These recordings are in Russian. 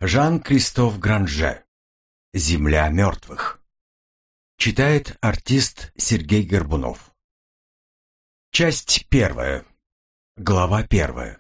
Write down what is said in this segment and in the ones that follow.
Жан-Кристоф Гранже. «Земля мертвых». Читает артист Сергей Горбунов. Часть первая. Глава первая.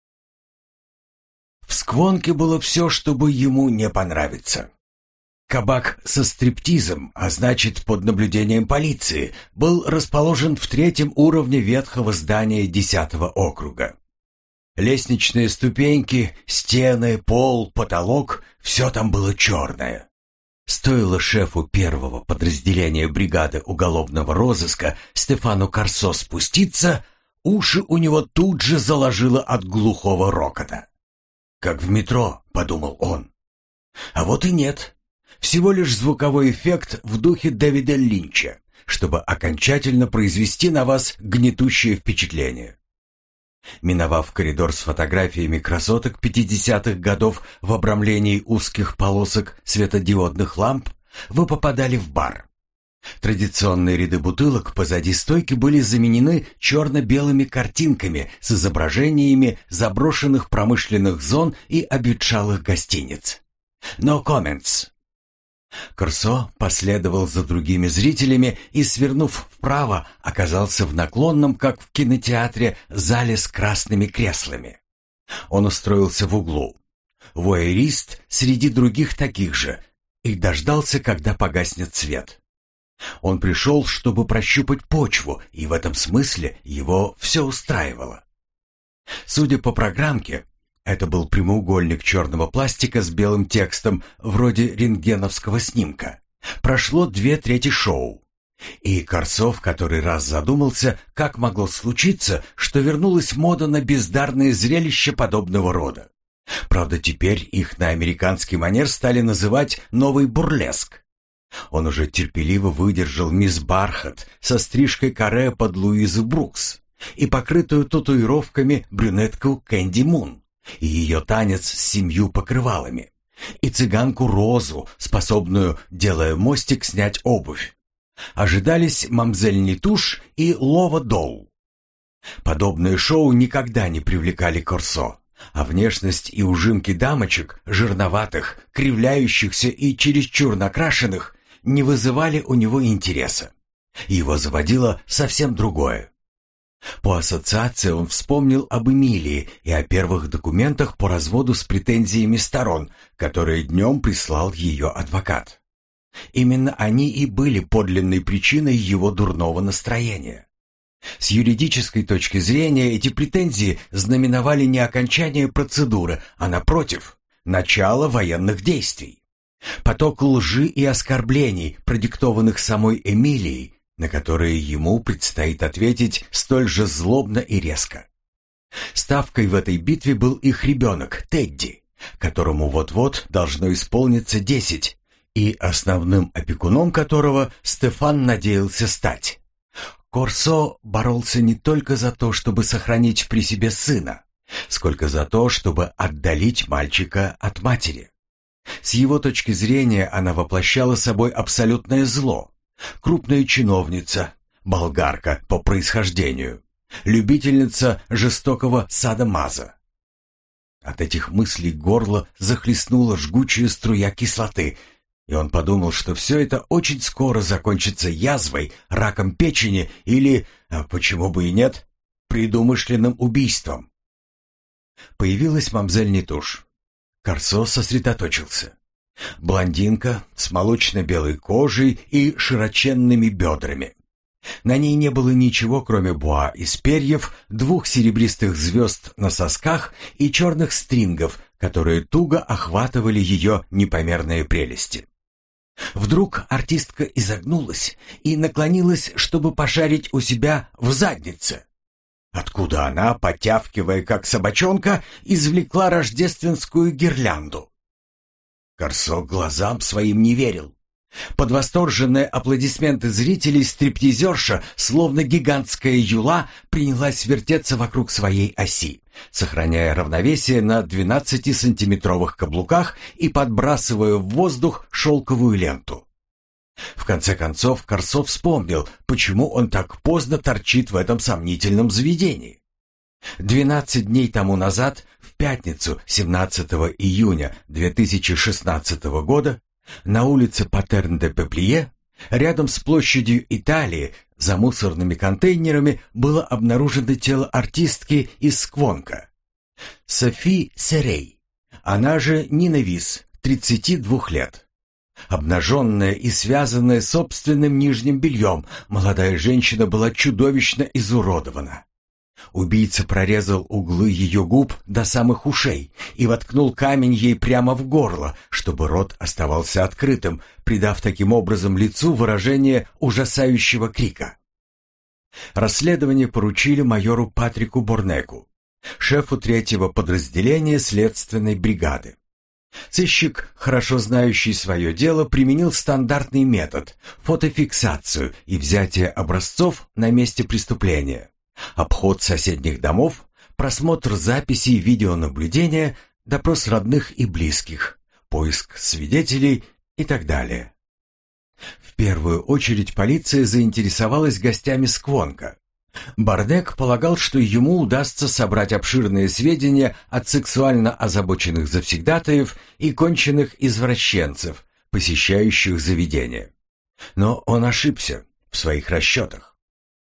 В Сквонке было все, чтобы ему не понравиться. Кабак со стриптизом, а значит под наблюдением полиции, был расположен в 3-м уровне ветхого здания 10-го округа. Лестничные ступеньки, стены, пол, потолок — все там было черное. Стоило шефу 1-го подразделения бригады уголовного розыска Стефану Корсо спуститься, уши у него тут же заложило от глухого рокота. «Как в метро», — подумал он. А вот и нет. Всего лишь звуковой эффект в духе Дэвида Линча, чтобы окончательно произвести на вас гнетущее впечатление. Миновав коридор с фотографиями красоток 50-х годов в обрамлении узких полосок светодиодных ламп, вы попадали в бар. Традиционные ряды бутылок позади стойки были заменены черно-белыми картинками с изображениями заброшенных промышленных зон и обветшалых гостиниц. No comments. Корсо последовал за другими зрителями и, свернув вправо, оказался в наклонном, как в кинотеатре, зале с красными креслами. Он устроился в углу. Вуайерист среди других таких же, и дождался, когда погаснет свет. Он пришел, чтобы прощупать почву, и в этом смысле его все устраивало. Судя по программке, это был прямоугольник черного пластика с белым текстом, вроде рентгеновского снимка. Прошло 2/3 шоу. И Корсо в который раз задумался, как могло случиться, что вернулась мода на бездарные зрелища подобного рода. Правда, теперь их на американский манер стали называть «новый бурлеск». Он уже терпеливо выдержал мисс Бархат со стрижкой каре под Луизу Брукс и покрытую татуировками брюнетку Кэнди Мун, и ее танец с 7 покрывалами, и цыганку Розу, способную, делая мостик, снять обувь. Ожидались мамзель Нитуш и Лова Доу. Подобные шоу никогда не привлекали Корсо, а внешность и ужимки дамочек, жирноватых, кривляющихся и чересчур накрашенных, не вызывали у него интереса. Его заводило совсем другое. По ассоциации он вспомнил об Эмилии и о первых документах по разводу с претензиями сторон, которые днем прислал ее адвокат. Именно они и были подлинной причиной его дурного настроения. С юридической точки зрения эти претензии знаменовали не окончание процедуры, а, напротив, начало военных действий. Поток лжи и оскорблений, продиктованных самой Эмилией, на которые ему предстоит ответить столь же злобно и резко. Ставкой в этой битве был их ребенок, Тедди, которому вот-вот должно исполниться 10, и основным опекуном которого Стефан надеялся стать. Корсо боролся не только за то, чтобы сохранить при себе сына, сколько за то, чтобы отдалить мальчика от матери. С его точки зрения она воплощала собой абсолютное зло. Крупная чиновница, болгарка по происхождению, любительница жестокого садомаза. От этих мыслей горло захлестнула жгучая струя кислоты, и он подумал, что все это очень скоро закончится язвой, раком печени или, а почему бы и нет, предумышленным убийством. Появилась мамзель Нитуш. Корсо сосредоточился. Блондинка с молочно-белой кожей и широченными бедрами. На ней не было ничего, кроме буа из перьев, 2 серебристых звезд на сосках и черных стрингов, которые туго охватывали ее непомерные прелести. Вдруг артистка изогнулась и наклонилась, чтобы пошарить у себя в заднице, откуда она, потявкивая как собачонка, извлекла рождественскую гирлянду. Корсо глазам своим не верил. Под восторженные аплодисменты зрителей стриптизерша, словно гигантская юла, принялась вертеться вокруг своей оси, сохраняя равновесие на 12-сантиметровых каблуках и подбрасывая в воздух шелковую ленту. В конце концов Корсо вспомнил, почему он так поздно торчит в этом сомнительном заведении. 12 дней тому назад, в в пятницу 17 июня 2016 года на улице Патерн-де-Пеплие, рядом с площадью Италии, за мусорными контейнерами было обнаружено тело артистки из Сквонка. Софи Серей, она же Нина Вис, 32 лет. Обнаженная и связанная собственным нижним бельем, молодая женщина была чудовищно изуродована. Убийца прорезал углы ее губ до самых ушей и воткнул камень ей прямо в горло, чтобы рот оставался открытым, придав таким образом лицу выражение ужасающего крика. Расследование поручили майору Патрику Борнеку, шефу 3-го подразделения следственной бригады. Сыщик, хорошо знающий свое дело, применил стандартный метод – фотофиксацию и взятие образцов на месте преступления, обход соседних домов, просмотр записей видеонаблюдения, допрос родных и близких, поиск свидетелей и так далее. В первую очередь полиция заинтересовалась гостями Сквонка. Борнек полагал, что ему удастся собрать обширные сведения от сексуально озабоченных завсегдатаев и конченных извращенцев, посещающих заведение. Но он ошибся в своих расчетах.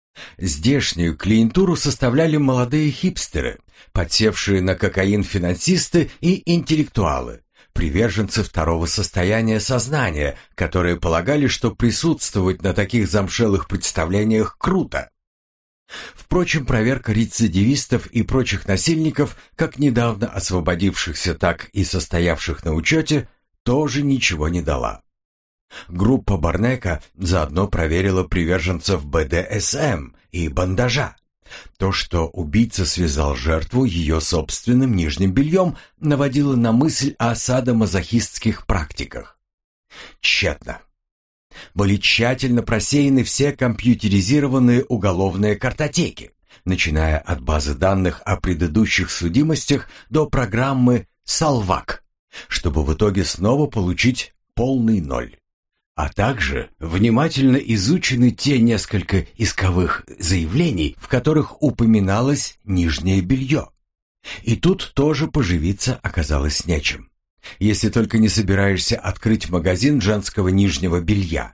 Здешнюю клиентуру составляли молодые хипстеры, подсевшие на кокаин финансисты и интеллектуалы, приверженцы второго состояния сознания, которые полагали, что присутствовать на таких замшелых представлениях круто. Впрочем, проверка рецидивистов и прочих насильников, как недавно освободившихся, так и состоявших на учете, тоже ничего не дала. Группа Борнека заодно проверила приверженцев БДСМ и бандажа. То, что убийца связал жертву ее собственным нижним бельем, наводило на мысль о садомазохистских практиках. Тщетно. Были тщательно просеяны все компьютеризированные уголовные картотеки, начиная от базы данных о предыдущих судимостях до программы «Салвак», чтобы в итоге снова получить полный ноль. А также внимательно изучены те несколько исковых заявлений, в которых упоминалось нижнее белье. И тут тоже поживиться оказалось нечем, если только не собираешься открыть магазин женского нижнего белья.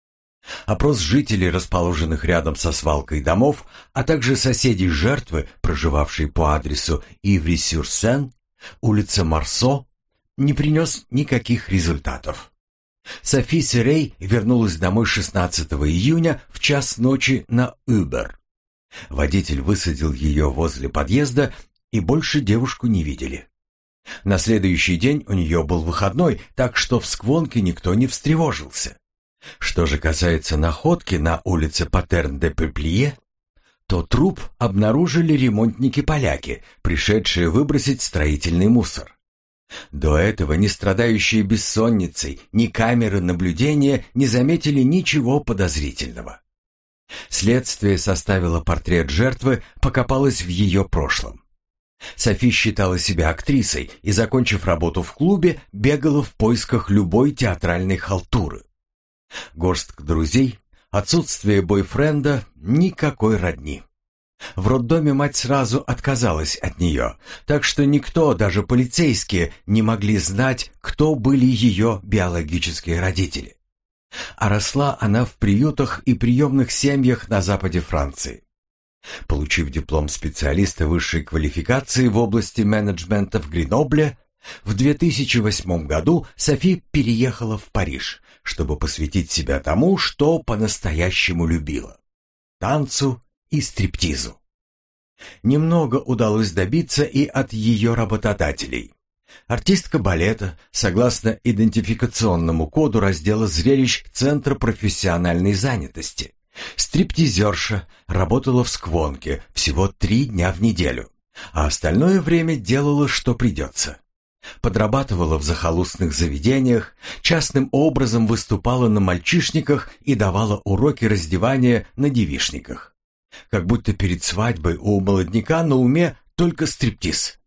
Опрос жителей, расположенных рядом со свалкой домов, а также соседей жертвы, проживавшей по адресу Иври-сюр-Сен, улица Марсо, не принес никаких результатов. Софи Серей вернулась домой 16 июня в час ночи на Uber. Водитель высадил ее возле подъезда, и больше девушку не видели. На следующий день у нее был выходной, так что в Сквонке никто не встревожился. Что же касается находки на улице Патерн-де-Пеплие, то труп обнаружили ремонтники-поляки, пришедшие выбросить строительный мусор. До этого ни страдающие бессонницей, ни камеры наблюдения не заметили ничего подозрительного. Следствие составило портрет жертвы, покопалось в ее прошлом. Софи считала себя актрисой и, закончив работу в клубе, бегала в поисках любой театральной халтуры. Горстка друзей, отсутствие бойфренда, никакой родни. В роддоме мать сразу отказалась от нее, так что никто, даже полицейские, не могли знать, кто были ее биологические родители. А росла она в приютах и приемных семьях на западе Франции. Получив диплом специалиста высшей квалификации в области менеджмента в Гренобле, в 2008 году Софи переехала в Париж, чтобы посвятить себя тому, что по-настоящему любила – танцу и стриптизу. Немного удалось добиться и от ее работодателей. Артистка балета, согласно идентификационному коду раздела зрелищ Центра профессиональной занятости, стриптизерша, работала в Сквонке всего 3 дня в неделю, а остальное время делала, что придется. Подрабатывала в захолустных заведениях, частным образом выступала на мальчишниках и давала уроки раздевания на девичниках. Как будто перед свадьбой у молодняка на уме только стриптиз.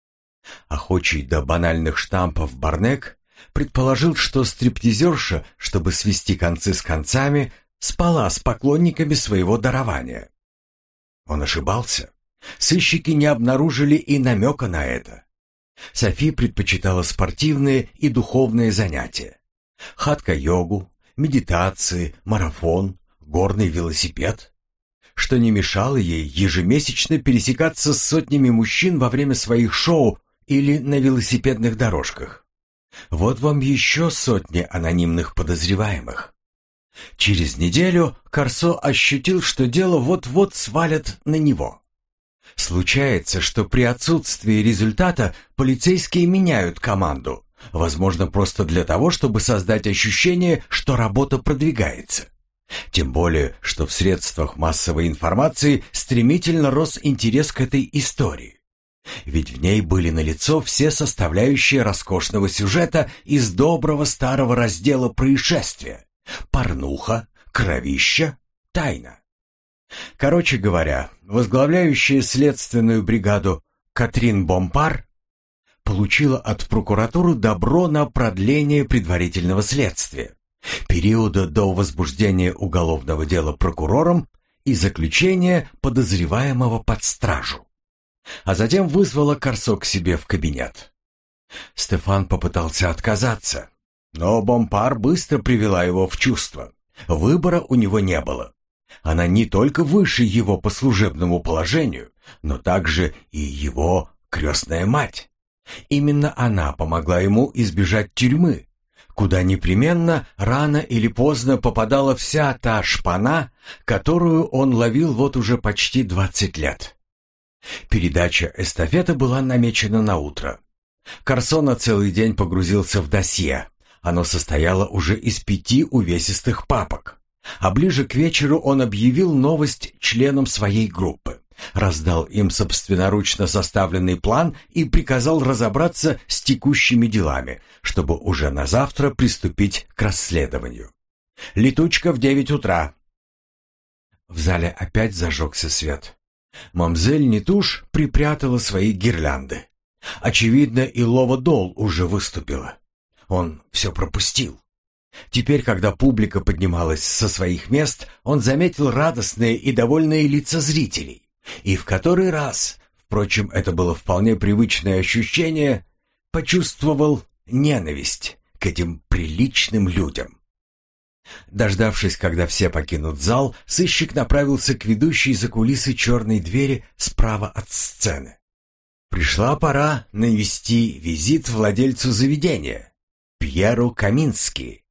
Охочий до банальных штампов Борнек предположил, что стриптизерша, чтобы свести концы с концами, спала с поклонниками своего дарования. Он ошибался. Сыщики не обнаружили и намека на это. Софи предпочитала спортивные и духовные занятия. Хатха-йогу, медитации, марафон, горный велосипед. Что не мешало ей ежемесячно пересекаться с сотнями мужчин во время своих шоу или на велосипедных дорожках. Вот вам еще сотни анонимных подозреваемых. Через неделю Корсо ощутил, что дело вот-вот свалят на него. Случается, что при отсутствии результата полицейские меняют команду, возможно, просто для того, чтобы создать ощущение, что работа продвигается. Тем более, что в средствах массовой информации стремительно рос интерес к этой истории. Ведь в ней были налицо все составляющие роскошного сюжета из доброго старого раздела происшествия: порнуха, кровища, тайна. Короче говоря, возглавляющая следственную бригаду Катрин Бомпар получила от прокуратуры добро на продление предварительного следствия, периода до возбуждения уголовного дела прокурором и заключения подозреваемого под стражу. А затем вызвала Корсо к себе в кабинет. Стефан попытался отказаться, но Бомпар быстро привела его в чувство. Выбора у него не было. Она не только выше его по служебному положению, но также и его крестная мать. Именно она помогла ему избежать тюрьмы, куда непременно рано или поздно попадала вся та шпана, которую он ловил вот уже почти 20 лет. Передача эстафеты была намечена на утро. Корсо на целый день погрузился в досье. Оно состояло уже из 5 увесистых папок. А ближе к вечеру он объявил новость членам своей группы, раздал им собственноручно составленный план и приказал разобраться с текущими делами, чтобы уже на завтра приступить к расследованию. Летучка в 9 утра. В зале опять зажегся свет. Мамзель Нетуш припрятала свои гирлянды. Очевидно, и Лова Дол уже выступила. Он все пропустил. Теперь, когда публика поднималась со своих мест, он заметил радостные и довольные лица зрителей. И в который раз, впрочем, это было вполне привычное ощущение, почувствовал ненависть к этим приличным людям. Дождавшись, когда все покинут зал, сыщик направился к ведущей за кулисы черной двери справа от сцены. Пришла пора нанести визит владельцу заведения, Пьеру Камински.